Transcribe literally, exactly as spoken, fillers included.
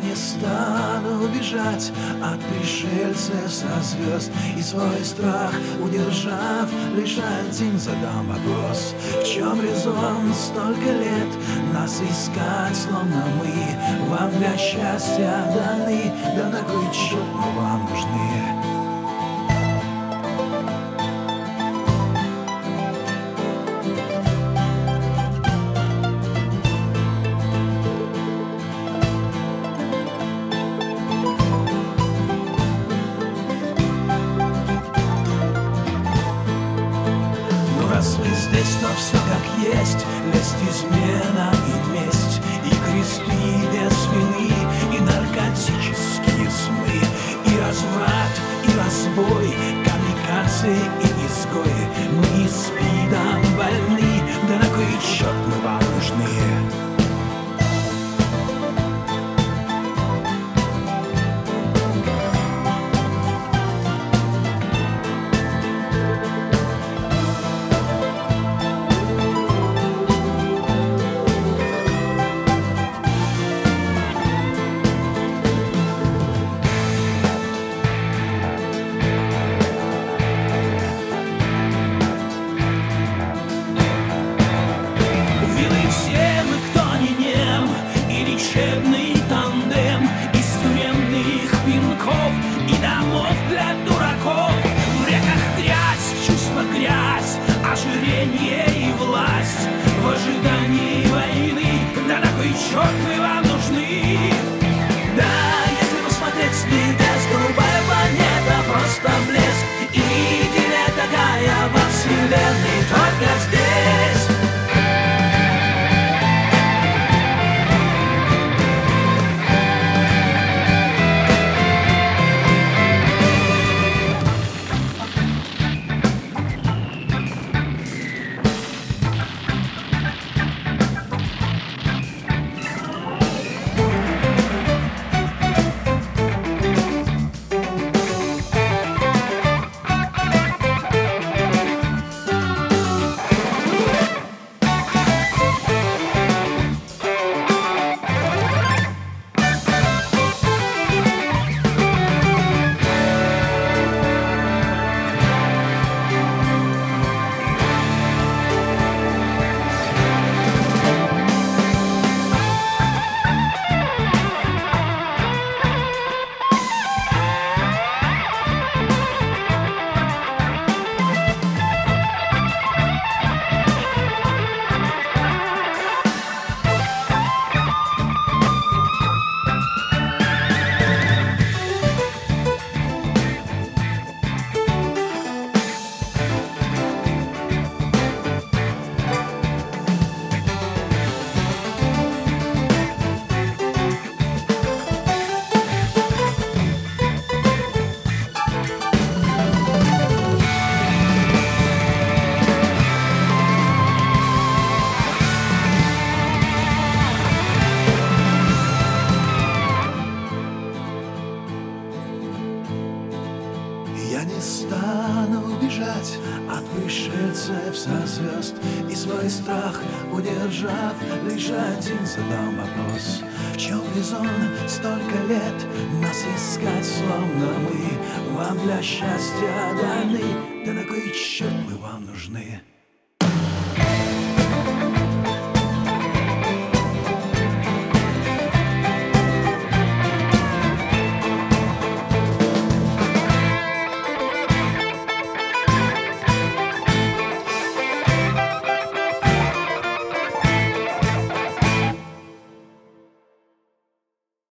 не стану бежать от пришельцев со звезд, и свой страх удержав, лишь один задам вопрос: в чем резон столько лет нас искать, словно мы вам для счастья даны? Да на кой черт мы вам нужны? Раз вы здесь, то все как есть: лесть, измена и месть, и кресты без вины, и наркотические сны, и разврат, и разбой, камикадзе и изгои. Мы спидом больны, да на кой черт мы вам нужны? Лечебный тандем из тюремных пинков и домов для дураков. В реках грязь, в чувства грязь, ожирение и власть. В ожидании войны, да на кой черт мы вам нужны? Да, если посмотреть с небес, голубая планета просто блеск, и идиллия такая во вселенной только здесь. Я не стану бежать от пришельцев со звезд, и свой страх удержав, лишь один задам вопрос: в чем резон столько лет нас искать, словно мы вам для счастья даны? Да на кой черт мы вам нужны?